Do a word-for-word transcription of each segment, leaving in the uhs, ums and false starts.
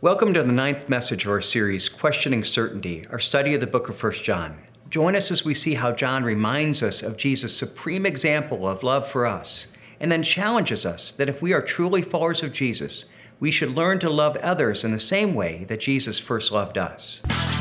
Welcome to the ninth message of our series, Questioning Certainty, our study of the book of First John. Join us as we see how John reminds us of Jesus' supreme example of love for us, and then challenges us that if we are truly followers of Jesus, we should learn to love others in the same way that Jesus first loved us.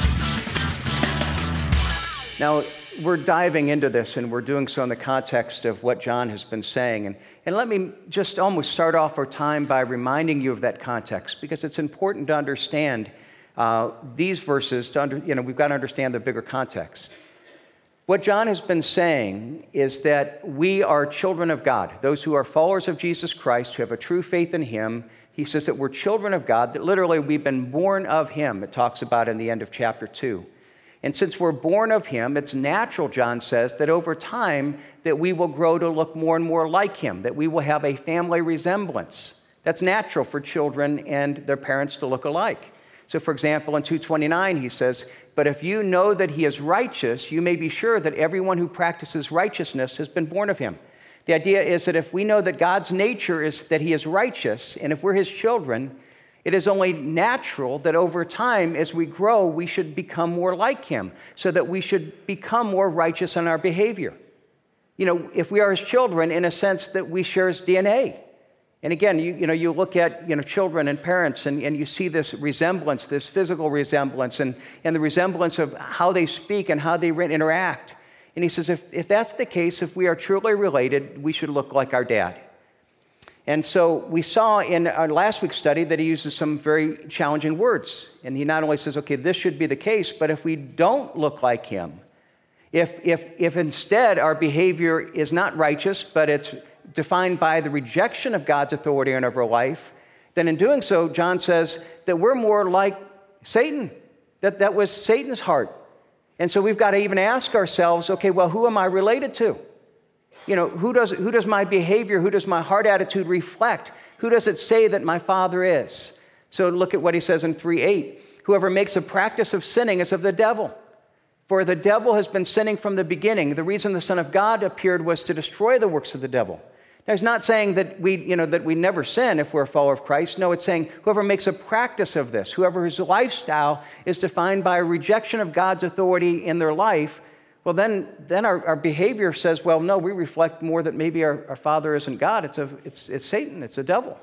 Now, we're diving into this, and we're doing so in the context of what John has been saying. And, and let me just almost start off our time by reminding you of that context, because it's important to understand uh, these verses. To under, you know, we've got to understand the bigger context. What John has been saying is that we are children of God, those who are followers of Jesus Christ, who have a true faith in Him. He says that we're children of God, that literally we've been born of Him. It talks about in the end of chapter two. And since we're born of Him, it's natural, John says, that over time that we will grow to look more and more like Him, that we will have a family resemblance. That's natural for children and their parents to look alike. So, for example, in two twenty-nine, he says, "But if you know that He is righteous, you may be sure that everyone who practices righteousness has been born of Him." The idea is that if we know that God's nature is that He is righteous, and if we're His children, it is only natural that over time, as we grow, we should become more like Him, so that we should become more righteous in our behavior. You know, if we are His children, in a sense that we share His D N A. And again, you, you know, you look at, you know, children and parents, and, and you see this resemblance, this physical resemblance, and, and the resemblance of how they speak and how they interact. And he says, if, if that's the case, if we are truly related, we should look like our dad. And so we saw in our last week's study that he uses some very challenging words. And he not only says, okay, this should be the case, but if we don't look like Him, if, if, if instead our behavior is not righteous, but it's defined by the rejection of God's authority in our life, then in doing so, John says that we're more like Satan, that that was Satan's heart. And so we've got to even ask ourselves, okay, well, who am I related to? You know, who does, who does my behavior, who does my heart attitude reflect? Who does it say that my Father is? So look at what he says in three eight. "Whoever makes a practice of sinning is of the devil. For the devil has been sinning from the beginning. The reason the Son of God appeared was to destroy the works of the devil." Now, he's not saying that we, you know, that we never sin if we're a follower of Christ. No, it's saying whoever makes a practice of this, whoever whose lifestyle is defined by a rejection of God's authority in their life, well, then, then our, our behavior says, well, no, we reflect more that maybe our, our Father isn't God. It's, a, it's, it's Satan. It's a devil.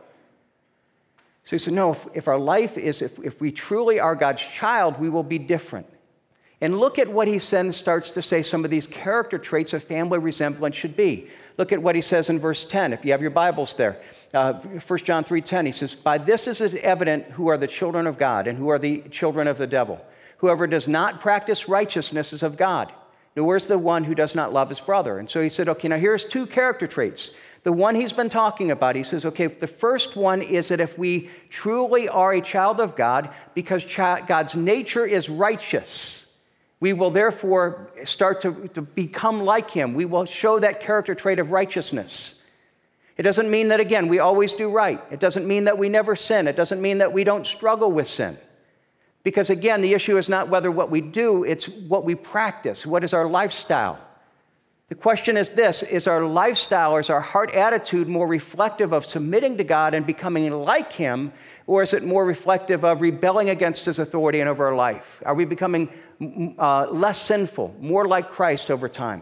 So he said, no, if, if our life is, if, if we truly are God's child, we will be different. And look at what he then starts to say some of these character traits of family resemblance should be. Look at what he says in verse ten, if you have your Bibles there. Uh, First John three ten, he says, "By this is it evident who are the children of God and who are the children of the devil. Whoever does not practice righteousness is of God. Nor is the one who does not love his brother." And so he said, okay, now here's two character traits. The one he's been talking about, he says, okay, the first one is that if we truly are a child of God, because God's nature is righteous, we will therefore start to, to become like Him. We will show that character trait of righteousness. It doesn't mean that, again, we always do right. It doesn't mean that we never sin. It doesn't mean that we don't struggle with sin. Because again, the issue is not whether what we do, it's what we practice. What is our lifestyle? The question is this: is our lifestyle, is our heart attitude more reflective of submitting to God and becoming like Him, or is it more reflective of rebelling against His authority in over our life? Are we becoming uh, less sinful, more like Christ over time?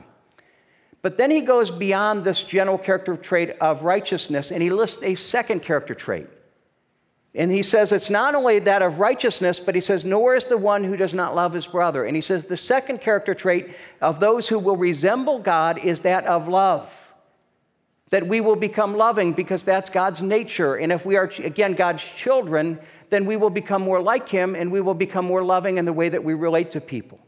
But then he goes beyond this general character trait of righteousness, and he lists a second character trait. And he says it's not only that of righteousness, but he says, nor is the one who does not love his brother. And he says the second character trait of those who will resemble God is that of love. That we will become loving because that's God's nature. And if we are, again, God's children, then we will become more like Him and we will become more loving in the way that we relate to people.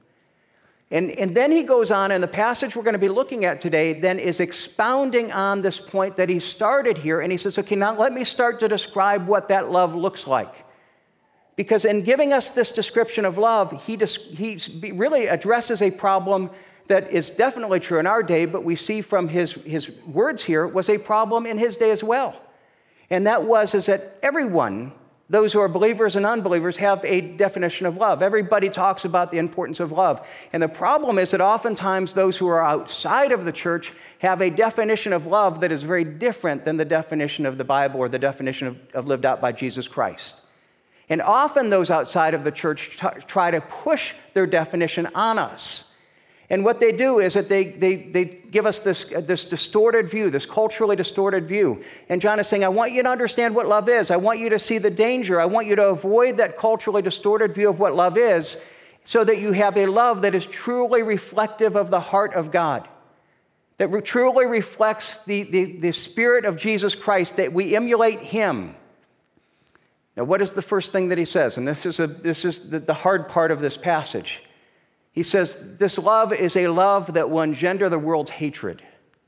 And, and then he goes on, and the passage we're going to be looking at today then is expounding on this point that he started here. And he says, okay, now let me start to describe what that love looks like. Because in giving us this description of love, he, he really addresses a problem that is definitely true in our day, but we see from his, his words here was a problem in his day as well. And that was is that everyone, those who are believers and unbelievers, have a definition of love. Everybody talks about the importance of love. And the problem is that oftentimes those who are outside of the church have a definition of love that is very different than the definition of the Bible or the definition of, of lived out by Jesus Christ. And often those outside of the church t- try to push their definition on us. And what they do is that they, they, they give us this, this distorted view, this culturally distorted view. And John is saying, I want you to understand what love is. I want you to see the danger. I want you to avoid that culturally distorted view of what love is so that you have a love that is truly reflective of the heart of God, that re- truly reflects the, the, the Spirit of Jesus Christ, that we emulate Him. Now, what is the first thing that he says? And this is, a, this is the, the hard part of this passage. He says, this love is a love that will engender the world's hatred.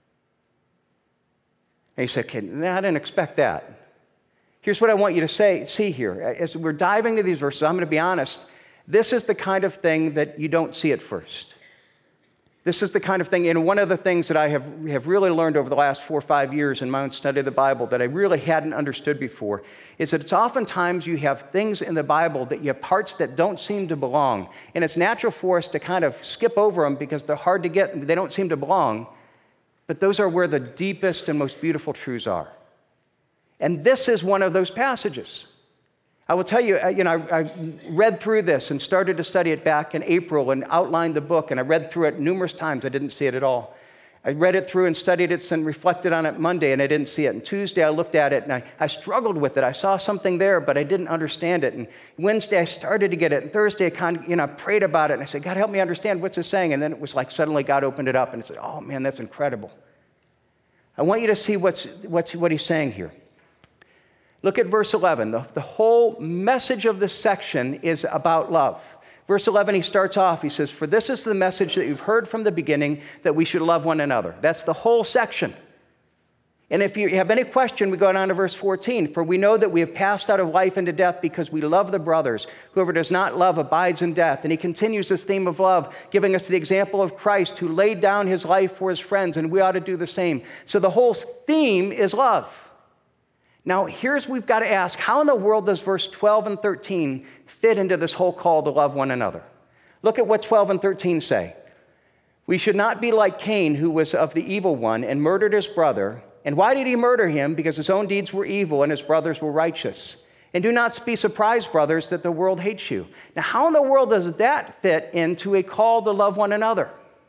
And he said, okay, nah, I didn't expect that. Here's what I want you to say, see here. As we're diving into these verses, I'm going to be honest, this is the kind of thing that you don't see at first. This is the kind of thing, and one of the things that I have, have really learned over the last four or five years in my own study of the Bible that I really hadn't understood before is that it's oftentimes you have things in the Bible that you have parts that don't seem to belong. And it's natural for us to kind of skip over them because they're hard to get, they don't seem to belong. But those are where the deepest and most beautiful truths are. And this is one of those passages. I will tell you, you know, I, I read through this and started to study it back in April and outlined the book, and I read through it numerous times. I didn't see it at all. I read it through and studied it and reflected on it Monday, and I didn't see it. And Tuesday, I looked at it, and I, I struggled with it. I saw something there, but I didn't understand it. And Wednesday, I started to get it. And Thursday, I kind of, you know, prayed about it, and I said, God, help me understand what's it saying. And then it was like suddenly God opened it up, and it said, oh, man, that's incredible. I want you to see what's, what's, what he's saying here. Look at verse eleven. The, the whole message of this section is about love. Verse eleven, he starts off, he says, for this is the message that you've heard from the beginning, that we should love one another. That's the whole section. And if you have any question, we go down to verse fourteen. For we know that we have passed out of life into death because we love the brothers. Whoever does not love abides in death. And he continues this theme of love, giving us the example of Christ who laid down his life for his friends, and we ought to do the same. So the whole theme is love. Now, here's we've got to ask, how in the world does verse twelve and thirteen fit into this whole call to love one another? Look at what twelve and thirteen say. We should not be like Cain, who was of the evil one and murdered his brother. And why did he murder him? Because his own deeds were evil and his brothers were righteous. And do not be surprised, brothers, that the world hates you. Now, how in the world does that fit into a call to love one another?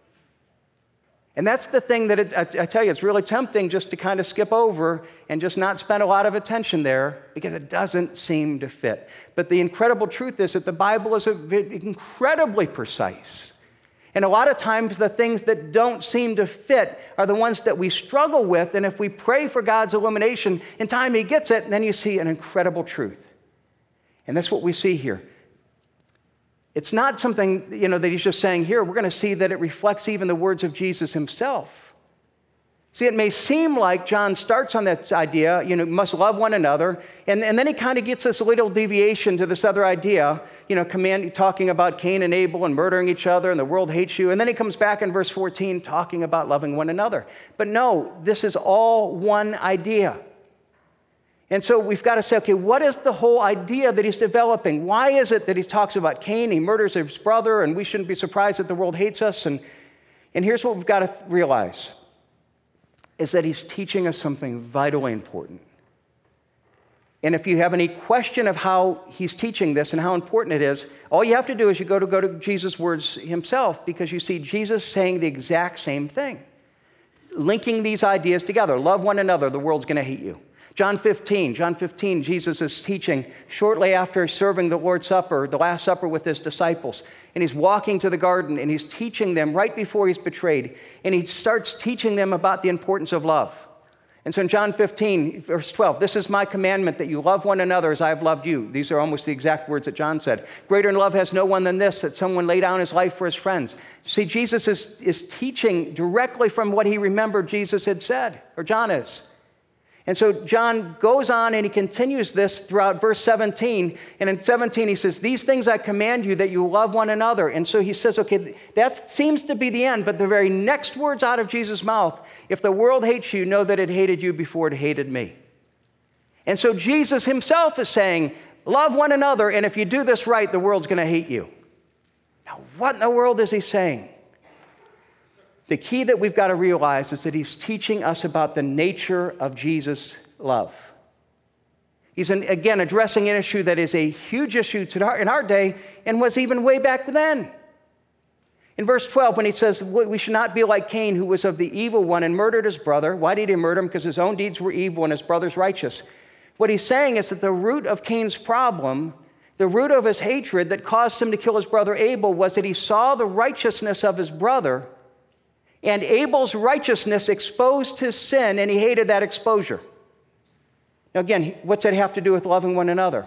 And that's the thing that it, I, I tell you, it's really tempting just to kind of skip over and just not spend a lot of attention there because it doesn't seem to fit. But the incredible truth is that the Bible is a, incredibly precise. And a lot of times the things that don't seem to fit are the ones that we struggle with. And if we pray for God's illumination, in time he gets it, and then you see an incredible truth. And that's what we see here. It's not something, you know, that he's just saying here. We're going to see that it reflects even the words of Jesus himself. See, it may seem like John starts on that idea, you know, must love one another, and, and then he kind of gets this little deviation to this other idea, you know, command, talking about Cain and Abel and murdering each other, and the world hates you, and then he comes back in verse fourteen talking about loving one another. But no, this is all one idea. And so we've got to say, okay, what is the whole idea that he's developing? Why is it that he talks about Cain, he murders his brother, and we shouldn't be surprised that the world hates us? And, and here's what we've got to realize, is that he's teaching us something vitally important. And if you have any question of how he's teaching this and how important it is, all you have to do is you go to go to Jesus' words himself, because you see Jesus saying the exact same thing, linking these ideas together. Love one another, the world's going to hate you. John fifteen, John fifteen, Jesus is teaching shortly after serving the Lord's Supper, the Last Supper with his disciples. And he's walking to the garden and he's teaching them right before he's betrayed. And he starts teaching them about the importance of love. And so in John fifteen, verse twelve, this is my commandment, that you love one another as I have loved you. These are almost the exact words that John said. Greater in love has no one than this, that someone lay down his life for his friends. See, Jesus is, is teaching directly from what he remembered Jesus had said, or John is. And so John goes on and he continues this throughout verse seventeen. And in seventeen, he says, these things I command you, that you love one another. And so he says, okay, that seems to be the end. But the very next words out of Jesus' mouth, if the world hates you, know that it hated you before it hated me. And so Jesus himself is saying, love one another. And if you do this right, the world's going to hate you. Now, what in the world is he saying? The key that we've got to realize is that he's teaching us about the nature of Jesus' love. He's, an, again, addressing an issue that is a huge issue to our, in our day and was even way back then. In verse twelve, when he says, we should not be like Cain, who was of the evil one and murdered his brother. Why did he murder him? Because his own deeds were evil and his brother's righteous. What he's saying is that the root of Cain's problem, the root of his hatred that caused him to kill his brother Abel, was that he saw the righteousness of his brother, and Abel's righteousness exposed his sin, and he hated that exposure. Now again, what's that have to do with loving one another?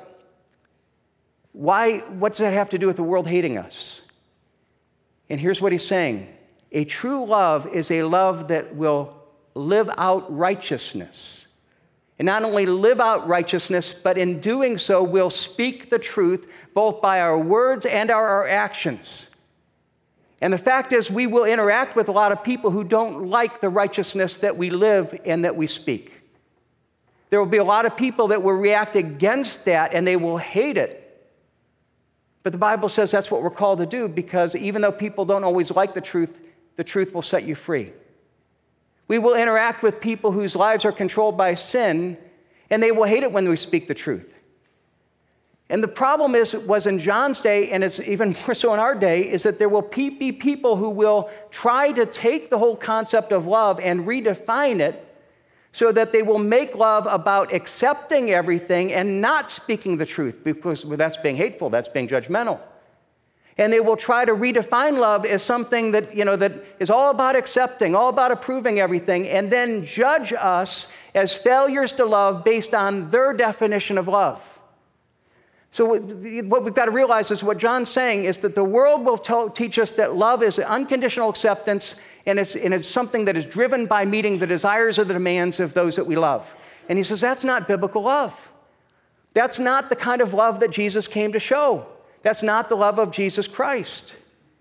Why, what does that have to do with the world hating us? And here's what he's saying. A true love is a love that will live out righteousness. And not only live out righteousness, but in doing so will speak the truth both by our words and our, our actions. And the fact is, we will interact with a lot of people who don't like the righteousness that we live and that we speak. There will be a lot of people that will react against that and they will hate it. But the Bible says that's what we're called to do, because even though people don't always like the truth, the truth will set you free. We will interact with people whose lives are controlled by sin, and they will hate it when we speak the truth. And the problem is, was in John's day, and it's even more so in our day, is that there will be people who will try to take the whole concept of love and redefine it so that they will make love about accepting everything and not speaking the truth, because well, that's being hateful, that's being judgmental. And they will try to redefine love as something that, you know, that is all about accepting, all about approving everything, and then judge us as failures to love based on their definition of love. So what we've got to realize is what John's saying is that the world will tell, teach us that love is unconditional acceptance, and it's, and it's something that is driven by meeting the desires or the demands of those that we love. And he says that's not biblical love. That's not the kind of love that Jesus came to show. That's not the love of Jesus Christ.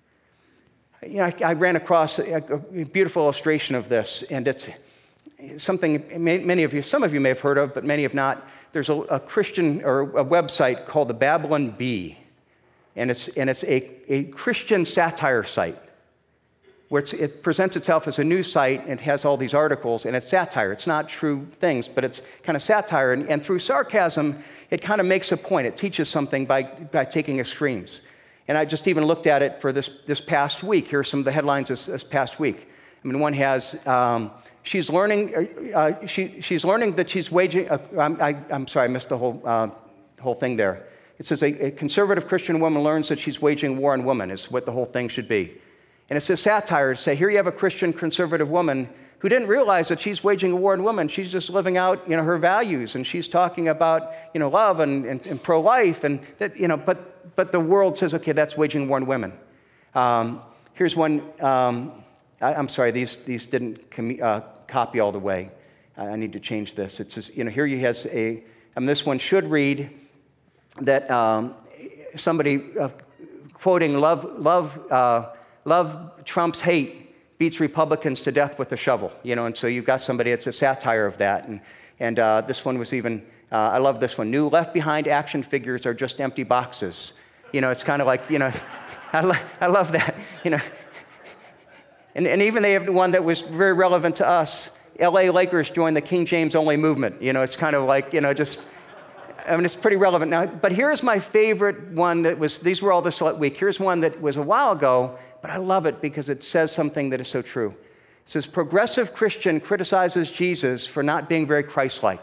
You know, I, I ran across a, a beautiful illustration of this, and it's something many of you, some of you may have heard of, but many have not. There's a, a Christian or a website called the Babylon Bee, and it's, and it's a, a Christian satire site where it's, it presents itself as a news site and it has all these articles, and it's satire. It's not true things, but it's kind of satire, and, and through sarcasm, it kind of makes a point. It teaches something by, by taking extremes. And I just even looked at it for this, this past week. Here are some of the headlines this, this past week. I mean, one has... Um, She's learning. Uh, she, she's learning that she's waging. Uh, I'm, I, I'm sorry, I missed the whole uh, whole thing there. It says a, a conservative Christian woman learns that she's waging war on women. Is what the whole thing should be. And it says satire to say here you have a Christian conservative woman who didn't realize that she's waging a war on women. She's just living out, you know, her values, and she's talking about, you know, love and, and, and pro-life, and that, you know. But but the world says, okay, that's waging war on women. Um, here's one. Um, I, I'm sorry, these these didn't. Com- uh, copy all the way. I need to change this. It says, you know, here he has a, and this one should read that um, somebody uh, quoting love, love, uh, love trumps hate, beats Republicans to death with a shovel. You know, and so you've got somebody, it's a satire of that. And, and uh, this one was even, uh, I love this one. New Left Behind action figures are just empty boxes. You know, it's kind of like, you know, I, lo- I love that, you know. And, and even they have one that was very relevant to us. L A Lakers joined the King James only movement. You know, it's kind of like, you know, just, I mean, it's pretty relevant now. But here's my favorite one that was, these were all this week. Here's one that was a while ago, but I love it because it says something that is so true. It says, progressive Christian criticizes Jesus for not being very Christ-like.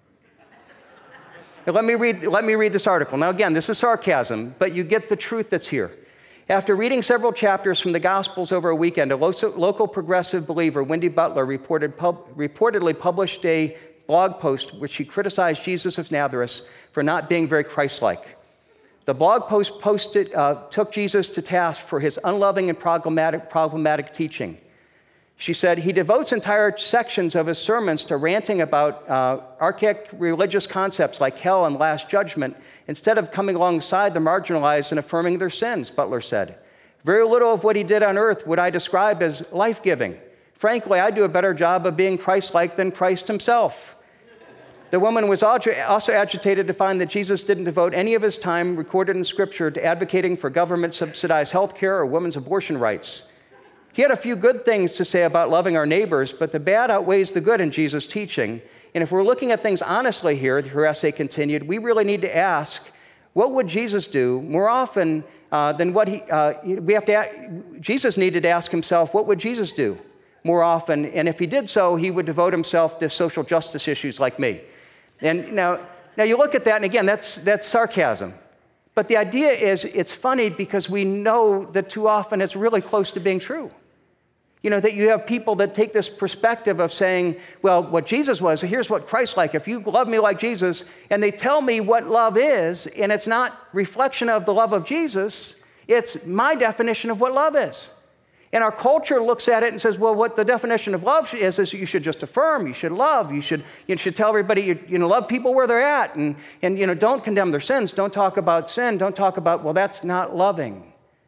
Now, let me read, let me read this article. Now, again, this is sarcasm, but you get the truth that's here. After reading several chapters from the Gospels over a weekend, a local progressive believer, Wendy Butler, reported pub- reportedly published a blog post which she criticized Jesus of Nazareth for not being very Christ-like. The blog post posted, uh, took Jesus to task for his unloving and problematic, problematic teaching. She said, he devotes entire sections of his sermons to ranting about uh, archaic religious concepts like hell and last judgment, instead of coming alongside the marginalized and affirming their sins, Butler said. Very little of what he did on earth would I describe as life-giving. Frankly, I do a better job of being Christ-like than Christ himself. The woman was also agitated to find that Jesus didn't devote any of his time recorded in Scripture to advocating for government-subsidized health care or women's abortion rights. He had a few good things to say about loving our neighbors, but the bad outweighs the good in Jesus' teaching. And if we're looking at things honestly here, her essay continued, we really need to ask, what would Jesus do more often uh, than what he, uh, we have to, Jesus needed to ask himself, what would Jesus do more often? And if he did so, he would devote himself to social justice issues like me. And now, now you look at that, and again, that's, that's sarcasm. But the idea is, it's funny because we know that too often it's really close to being true. You know, that you have people that take this perspective of saying, well, what Jesus was, here's what Christ's like. If you love me like Jesus, and they tell me what love is, and it's not reflection of the love of Jesus, it's my definition of what love is. And our culture looks at it and says, well, what the definition of love is, is you should just affirm, you should love, you should, you should tell everybody, you, you know, love people where they're at, and, and, you know, don't condemn their sins, don't talk about sin, don't talk about, well, that's not loving.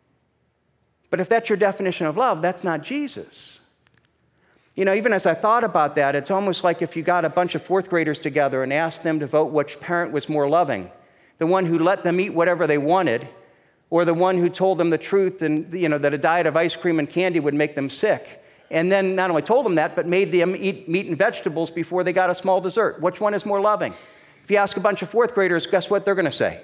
But if that's your definition of love, that's not Jesus. You know, even as I thought about that, it's almost like if you got a bunch of fourth graders together and asked them to vote which parent was more loving, the one who let them eat whatever they wanted, or the one who told them the truth and, you know, that a diet of ice cream and candy would make them sick, and then not only told them that, but made them eat meat and vegetables before they got a small dessert. Which one is more loving? If you ask a bunch of fourth graders, guess what they're going to say?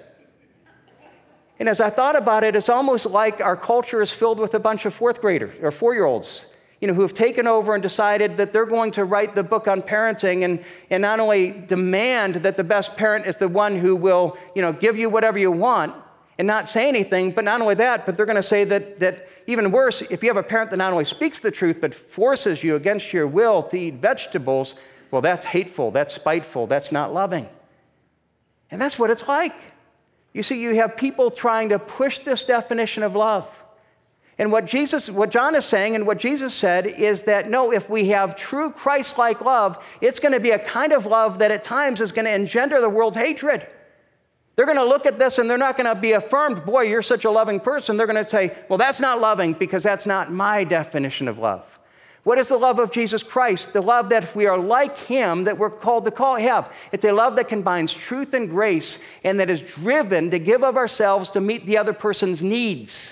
And as I thought about it, it's almost like our culture is filled with a bunch of fourth graders or four-year-olds, you know, who have taken over and decided that they're going to write the book on parenting and, and not only demand that the best parent is the one who will, you know, give you whatever you want and not say anything, but not only that, but they're going to say that, that even worse, if you have a parent that not only speaks the truth, but forces you against your will to eat vegetables, well, that's hateful, that's spiteful, that's not loving. And that's what it's like. You see, you have people trying to push this definition of love. And what Jesus, what John is saying and what Jesus said is that, no, if we have true Christ-like love, it's going to be a kind of love that at times is going to engender the world's hatred. They're going to look at this and they're not going to be affirmed, boy, you're such a loving person. They're going to say, well, that's not loving because that's not my definition of love. What is the love of Jesus Christ? The love that if we are like him, that we're called to call, have. It's a love that combines truth and grace and that is driven to give of ourselves to meet the other person's needs.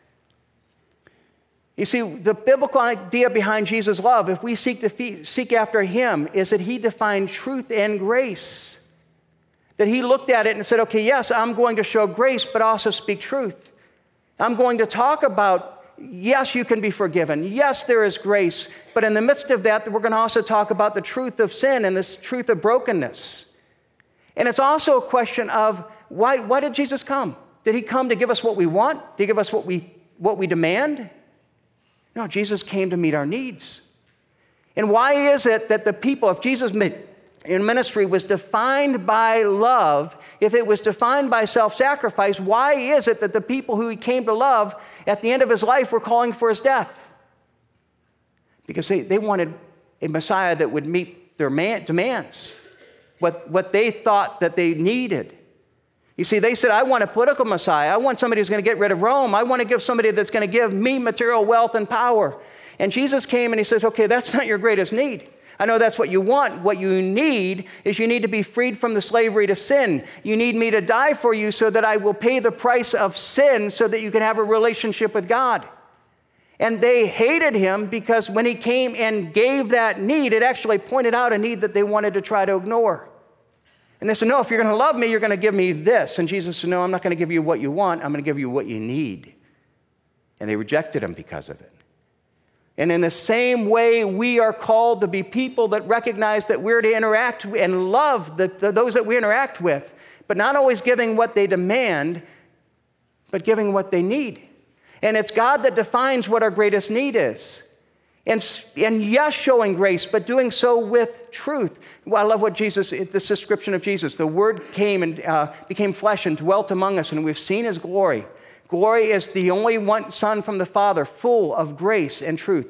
You see, the biblical idea behind Jesus' love, if we seek to fe- seek after him, is that he defined truth and grace. That he looked at it and said, okay, yes, I'm going to show grace, but also speak truth. I'm going to talk about, yes, you can be forgiven. Yes, there is grace. But in the midst of that, we're going to also talk about the truth of sin and this truth of brokenness. And it's also a question of why, why did Jesus come? Did he come to give us what we want? Did he give us what we, what we demand? No, Jesus came to meet our needs. And why is it that the people, if Jesus in ministry was defined by love, if it was defined by self-sacrifice, why is it that the people who he came to love at the end of his life were calling for his death? Because they, they wanted a Messiah that would meet their man, demands, what, what they thought that they needed. You see, they said, I want a political Messiah. I want somebody who's going to get rid of Rome. I want to give somebody that's going to give me material wealth and power. And Jesus came and he says, okay, that's not your greatest need. I know that's what you want. What you need is you need to be freed from the slavery to sin. You need me to die for you so that I will pay the price of sin so that you can have a relationship with God. And they hated him because when he came and gave that need, it actually pointed out a need that they wanted to try to ignore. And they said, no, if you're going to love me, you're going to give me this. And Jesus said, no, I'm not going to give you what you want. I'm going to give you what you need. And they rejected him because of it. And in the same way, we are called to be people that recognize that we're to interact and love the, the, those that we interact with, but not always giving what they demand, but giving what they need. And it's God that defines what our greatest need is. And, and yes, showing grace, but doing so with truth. Well, I love what Jesus, this description of Jesus. The Word came and uh, became flesh and dwelt among us, and we've seen his glory. Glory is the only one Son from the Father, full of grace and truth.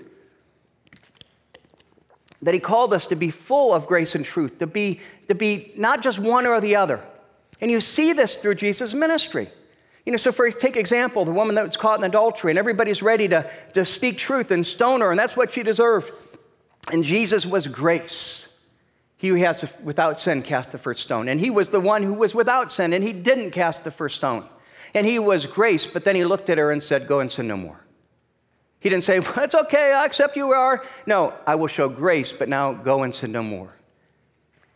That he called us to be full of grace and truth, to be, to be not just one or the other. And you see this through Jesus' ministry. You know, so for take example, the woman that was caught in adultery, and everybody's ready to, to speak truth and stone her, and that's what she deserved. And Jesus was grace. He who has without sin cast the first stone. And he was the one who was without sin, and he didn't cast the first stone. And he was grace, but then he looked at her and said, go and sin no more. He didn't say, well, it's okay, I accept you are. No, I will show grace, but now go and sin no more.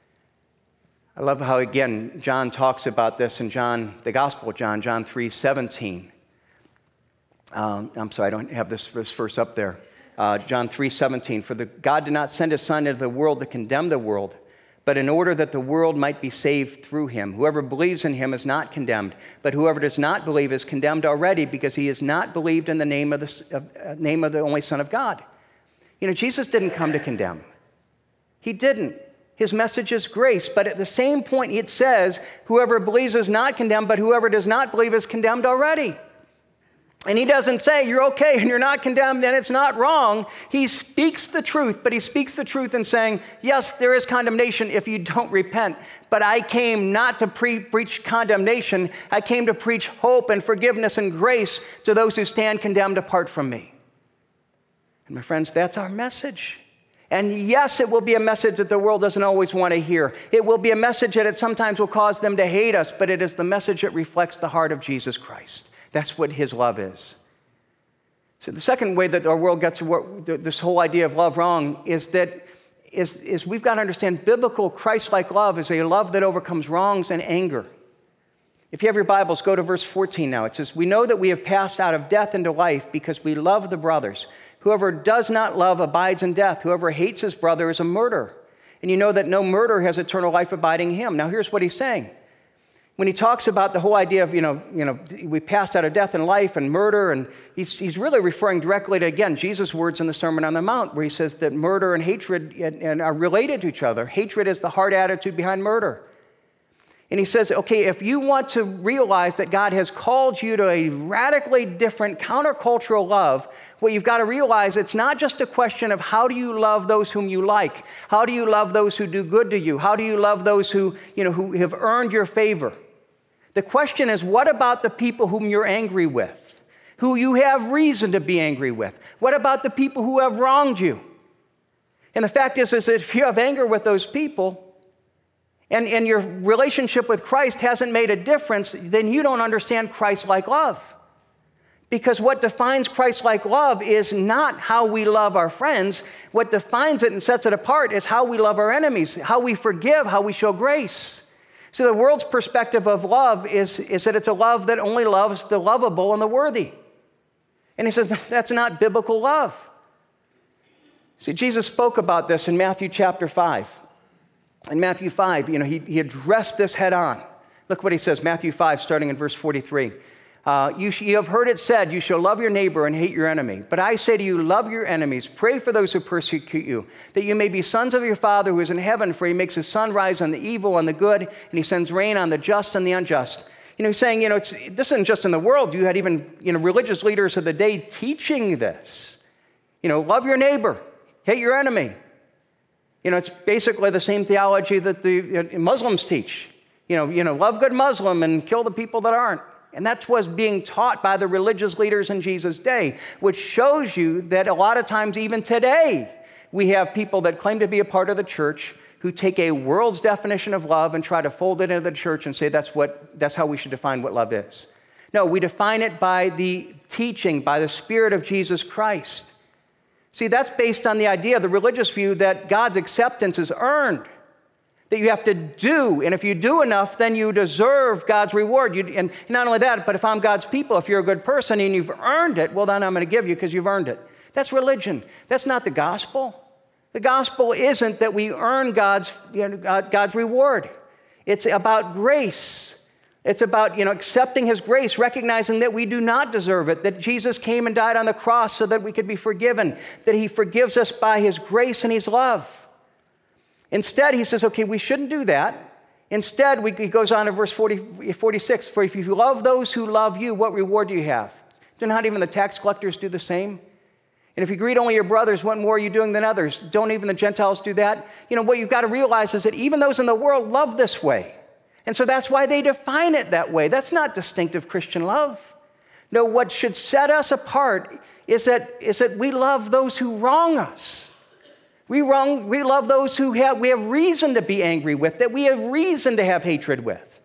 I love how, again, John talks about this in John, the Gospel of John, John three seventeen. Um, I'm sorry, I don't have this, this verse up there. Uh, John three seventeen, for the, God did not send his Son into the world to condemn the world, but in order that the world might be saved through him. Whoever believes in him is not condemned, but whoever does not believe is condemned already because he has not believed in the name of the, uh, name of the only Son of God. You know, Jesus didn't come to condemn. He didn't. His message is grace, but at the same point it says, whoever believes is not condemned, but whoever does not believe is condemned already. And he doesn't say you're okay and you're not condemned and it's not wrong. He speaks the truth, but he speaks the truth in saying, yes, there is condemnation if you don't repent, but I came not to pre- preach condemnation. I came to preach hope and forgiveness and grace to those who stand condemned apart from me. And my friends, that's our message. And yes, it will be a message that the world doesn't always want to hear. It will be a message that it sometimes will cause them to hate us, but it is the message that reflects the heart of Jesus Christ. That's what his love is. So the second way that our world gets this whole idea of love wrong is that is, is we've got to understand biblical Christ-like love is a love that overcomes wrongs and anger. If you have your Bibles, go to verse fourteen now. It says, we know that we have passed out of death into life because we love the brothers. Whoever does not love abides in death. Whoever hates his brother is a murderer. And you know that no murderer has eternal life abiding in him. Now here's what he's saying. When he talks about the whole idea of, you know, you know, we passed out of death and life and murder, and he's, he's really referring directly to, again, Jesus' words in the Sermon on the Mount, where he says that murder and hatred and, and are related to each other. Hatred is the heart attitude behind murder. And he says, okay, if you want to realize that God has called you to a radically different countercultural love, what you've got to realize, it's not just a question of how do you love those whom you like? How do you love those who do good to you? How do you love those who, you know, who have earned your favor? The question is, what about the people whom you're angry with, who you have reason to be angry with? What about the people who have wronged you? And the fact is, is that if you have anger with those people, and, and your relationship with Christ hasn't made a difference, then you don't understand Christ-like love. Because what defines Christ-like love is not how we love our friends. What defines it and sets it apart is how we love our enemies, how we forgive, how we show grace. So the world's perspective of love is, is that it's a love that only loves the lovable and the worthy. And he says that's not biblical love. See, Jesus spoke about this in Matthew chapter five. In Matthew five, you know, he, he addressed this head on. Look what he says, Matthew five, starting in verse forty-three. Uh, you, sh- you have heard it said, you shall love your neighbor and hate your enemy. But I say to you, love your enemies, pray for those who persecute you, that you may be sons of your Father who is in heaven, for he makes his sun rise on the evil and the good, and he sends rain on the just and the unjust. You know, he's saying, you know, it's, this isn't just in the world. You had even, you know, religious leaders of the day teaching this. You know, love your neighbor, hate your enemy. You know, it's basically the same theology that the Muslims teach. You know, you know, love good Muslim and kill the people that aren't. And that was being taught by the religious leaders in Jesus' day, which shows you that a lot of times, even today, we have people that claim to be a part of the church who take a world's definition of love and try to fold it into the church and say that's what that's how we should define what love is. No, we define it by the teaching, by the Spirit of Jesus Christ. See, that's based on the idea, the religious view, that God's acceptance is earned, that you have to do, and if you do enough, then you deserve God's reward. You, and not only that, but if I'm God's people, if you're a good person and you've earned it, well, then I'm going to give you because you've earned it. That's religion. That's not the gospel. The gospel isn't that we earn God's, you know, God's reward. It's about grace. It's about, you know, accepting his grace, recognizing that we do not deserve it, that Jesus came and died on the cross so that we could be forgiven, that he forgives us by his grace and his love. Instead, he says, okay, we shouldn't do that. Instead, we, he goes on to verse forty, forty-six, for if you love those who love you, what reward do you have? Do not even the tax collectors do the same? And if you greet only your brothers, what more are you doing than others? Don't even the Gentiles do that? You know, what you've got to realize is that even those in the world love this way. And so that's why they define it that way. That's not distinctive Christian love. No, what should set us apart is that, is that we love those who wrong us. We, wrong, we love those who have, we have reason to be angry with, that we have reason to have hatred with.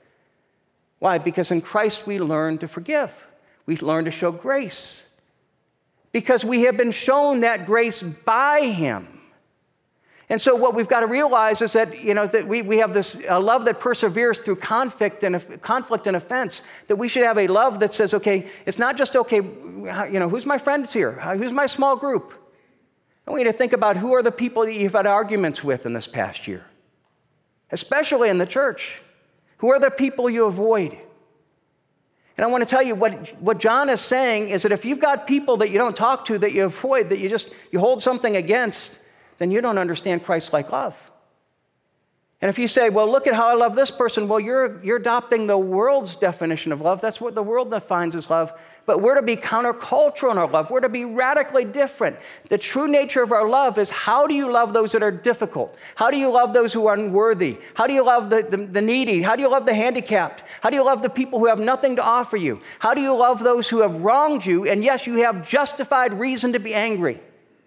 Why? Because in Christ we learn to forgive. We learn to show grace. Because we have been shown that grace by him. And so what we've got to realize is that, you know, that we, we have this a love that perseveres through conflict and conflict and offense, that we should have a love that says, okay, it's not just, okay, you know, who's my friends here? Who's my small group? I want you to think about who are the people that you've had arguments with in this past year, especially in the church. Who are the people you avoid? And I want to tell you what, what John is saying is that if you've got people that you don't talk to, that you avoid, that you just, you hold something against, then you don't understand Christ-like love. And if you say, well, look at how I love this person, well, you're, you're adopting the world's definition of love. That's what the world defines as love. But we're to be countercultural in our love. We're to be radically different. The true nature of our love is, how do you love those that are difficult? How do you love those who are unworthy? How do you love the, the, the needy? How do you love the handicapped? How do you love the people who have nothing to offer you? How do you love those who have wronged you? And yes, you have justified reason to be angry.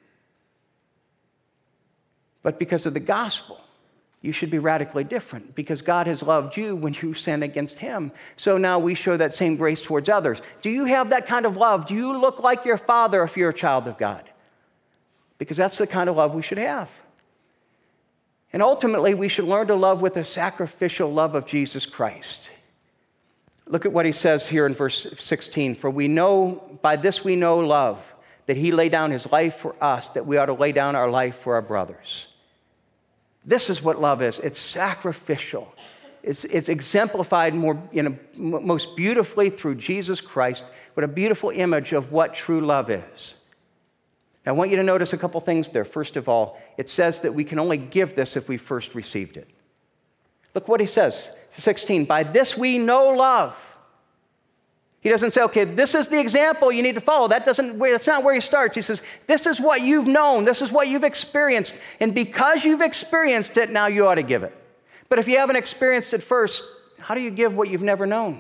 But because of the gospel, you should be radically different, because God has loved you when you sin against him. So now we show that same grace towards others. Do you have that kind of love? Do you look like your Father if you're a child of God? Because that's the kind of love we should have. And ultimately, we should learn to love with the sacrificial love of Jesus Christ. Look at what he says here in verse sixteen. For we know, by this we know love, that he laid down his life for us, that we ought to lay down our life for our brothers. This is what love is. It's sacrificial. It's, it's exemplified more, you know, most beautifully through Jesus Christ. What a beautiful image of what true love is. Now, I want you to notice a couple things there. First of all, it says that we can only give this if we first received it. Look what he says, sixteen, by this we know love. He doesn't say, okay, this is the example you need to follow. That doesn't, that's not where he starts. He says, this is what you've known. This is what you've experienced. And because you've experienced it, now you ought to give it. But if you haven't experienced it first, how do you give what you've never known?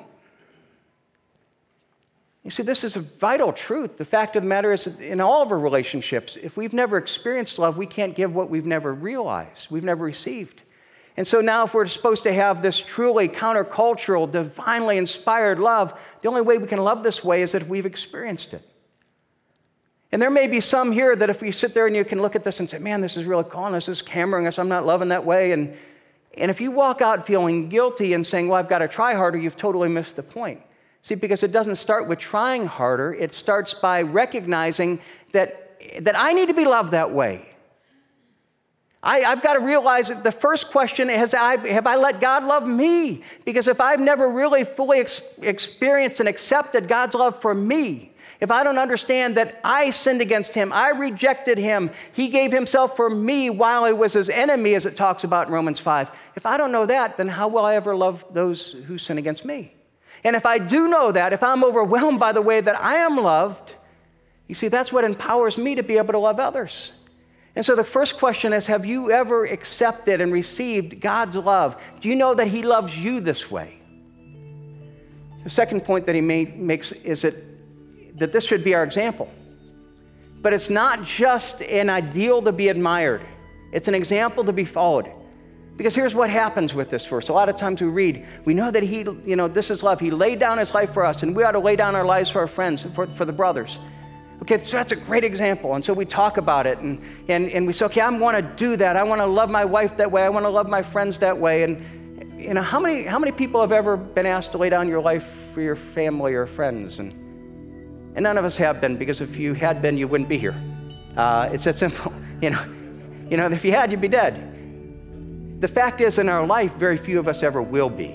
You see, this is a vital truth. The fact of the matter is, in all of our relationships, if we've never experienced love, we can't give what we've never realized, we've never received. And so now if we're supposed to have this truly countercultural, divinely inspired love, the only way we can love this way is that if we've experienced it. And there may be some here that if you sit there and you can look at this and say, man, this is really calling us, this is hammering us, I'm not loving that way. And, and if you walk out feeling guilty and saying, well, I've got to try harder, you've totally missed the point. See, because it doesn't start with trying harder. It starts by recognizing that, that I need to be loved that way. I, I've got to realize that the first question is, I, have I let God love me? Because if I've never really fully ex- experienced and accepted God's love for me, if I don't understand that I sinned against him, I rejected him, he gave himself for me while I was his enemy, as it talks about in Romans five. If I don't know that, then how will I ever love those who sin against me? And if I do know that, if I'm overwhelmed by the way that I am loved, you see, that's what empowers me to be able to love others. And so the first question is, have you ever accepted and received God's love? Do you know that he loves you this way? The second point that he made, makes is that, that this should be our example. But it's not just an ideal to be admired. It's an example to be followed. Because here's what happens with this verse. A lot of times we read, we know that he, you know, this is love. He laid down his life for us, and we ought to lay down our lives for our friends, for, for the brothers. Okay, so that's a great example. And so we talk about it, and, and, and we say, okay, I want to do that. I want to love my wife that way. I want to love my friends that way. And you know, how many, how many people have ever been asked to lay down your life for your family or friends? And, and none of us have been, because if you had been, you wouldn't be here. Uh, it's that simple. You know, you know, if you had, you'd be dead. The fact is, in our life, very few of us ever will be.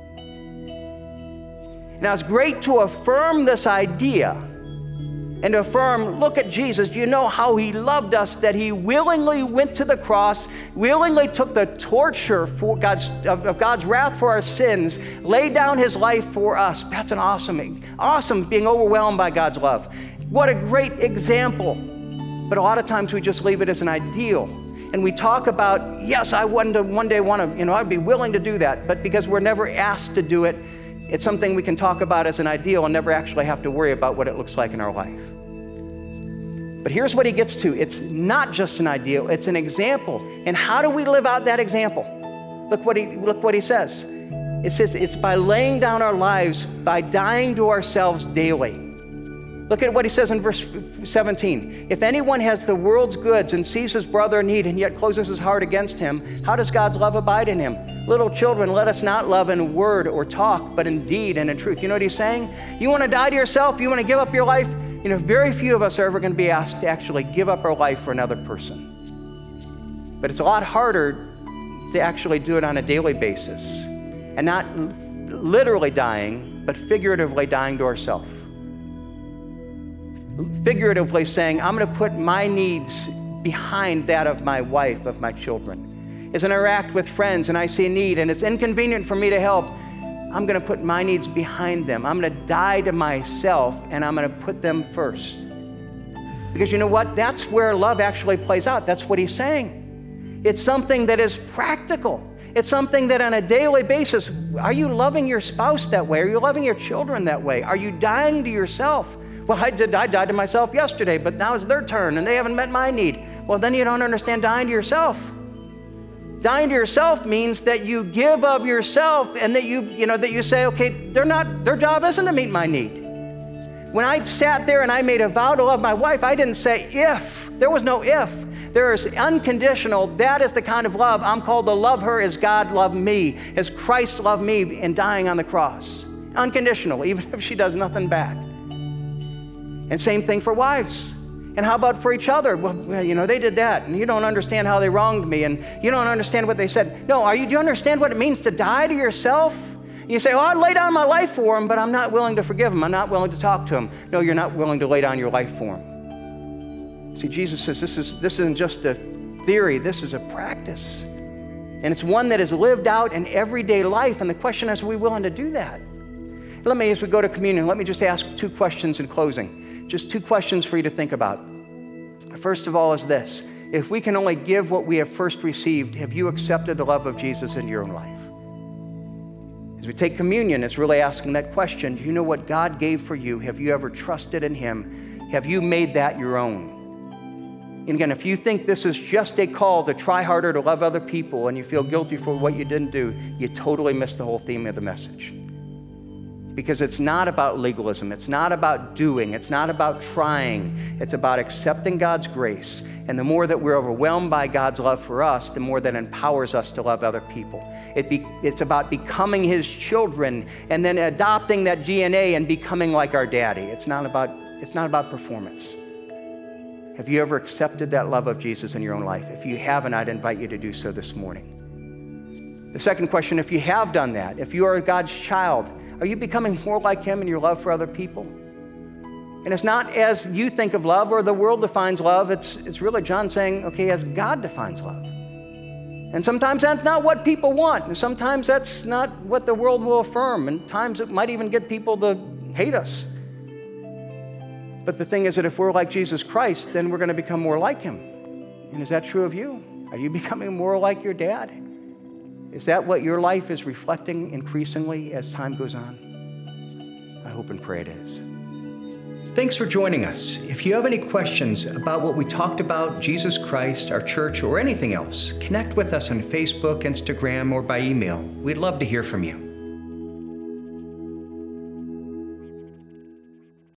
Now, it's great to affirm this idea and affirm, look at Jesus. Do you know how he loved us, that he willingly went to the cross, willingly took the torture for God's, of, of God's wrath for our sins, laid down his life for us. That's an awesome, awesome being overwhelmed by God's love. What a great example. But a lot of times we just leave it as an ideal. And we talk about, yes, I one day, one day want to, you know, I'd be willing to do that. But because we're never asked to do it, it's something we can talk about as an ideal and never actually have to worry about what it looks like in our life. But here's what he gets to. It's not just an ideal, it's an example. And how do we live out that example? Look what he, look what he says. It says it's by laying down our lives, by dying to ourselves daily. Look at what he says in verse seventeen. If anyone has the world's goods and sees his brother in need and yet closes his heart against him, how does God's love abide in him? Little children, let us not love in word or talk, but in deed and in truth. You know what he's saying? You want to die to yourself? You want to give up your life? You know, very few of us are ever going to be asked to actually give up our life for another person. But it's a lot harder to actually do it on a daily basis and not literally dying, but figuratively dying to ourselves. Figuratively saying, I'm going to put my needs behind that of my wife, of my children. As I interact with friends and I see a need and it's inconvenient for me to help, I'm going to put my needs behind them. I'm going to die to myself and I'm going to put them first. Because you know what? That's where love actually plays out. That's what he's saying. It's something that is practical. It's something that on a daily basis, are you loving your spouse that way? Are you loving your children that way? Are you dying to yourself? Well, I did. I died to myself yesterday, but now it's their turn and they haven't met my need. Well, then you don't understand dying to yourself. Dying to yourself means that you give of yourself and that you, you know, that you say, okay, they're not, their job isn't to meet my need. When I sat there and I made a vow to love my wife, I didn't say if. There was no if. There is unconditional. That is the kind of love I'm called to love her as God loved me, as Christ loved me in dying on the cross. Unconditional, even if she does nothing back. And same thing for wives. And how about for each other? Well, you know, they did that, and you don't understand how they wronged me, and you don't understand what they said. No, are you, do you understand what it means to die to yourself? And you say, oh, I'd lay down my life for him, but I'm not willing to forgive him. I'm not willing to talk to him. No, you're not willing to lay down your life for him. See, Jesus says this, is, this isn't just a theory. This is a practice. And it's one that is lived out in everyday life, and the question is, are we willing to do that? Let me, as we go to communion, let me just ask two questions in closing. Just two questions for you to think about. First of all is this: if we can only give what we have first received, have you accepted the love of Jesus into your own life? As we take communion, it's really asking that question. Do you know what God gave for you? Have you ever trusted in him? Have you made that your own? And again, if you think this is just a call to try harder to love other people and you feel guilty for what you didn't do, you totally missed the whole theme of the message. Because it's not about legalism. It's not about doing. It's not about trying. It's about accepting God's grace. And the more that we're overwhelmed by God's love for us, the more that empowers us to love other people. It be, it's about becoming his children and then adopting that D N A and becoming like our daddy. It's not about, it's not about performance. Have you ever accepted that love of Jesus in your own life? If you haven't, I'd invite you to do so this morning. The second question, if you have done that, if you are God's child, are you becoming more like him in your love for other people? And it's not as you think of love or the world defines love. It's, it's really John saying, okay, as God defines love. And sometimes that's not what people want. And sometimes that's not what the world will affirm. And times it might even get people to hate us. But the thing is that if we're like Jesus Christ, then we're going to become more like him. And is that true of you? Are you becoming more like your dad? Is that what your life is reflecting increasingly as time goes on? I hope and pray it is. Thanks for joining us. If you have any questions about what we talked about, Jesus Christ, our church, or anything else, connect with us on Facebook, Instagram, or by email. We'd love to hear from you.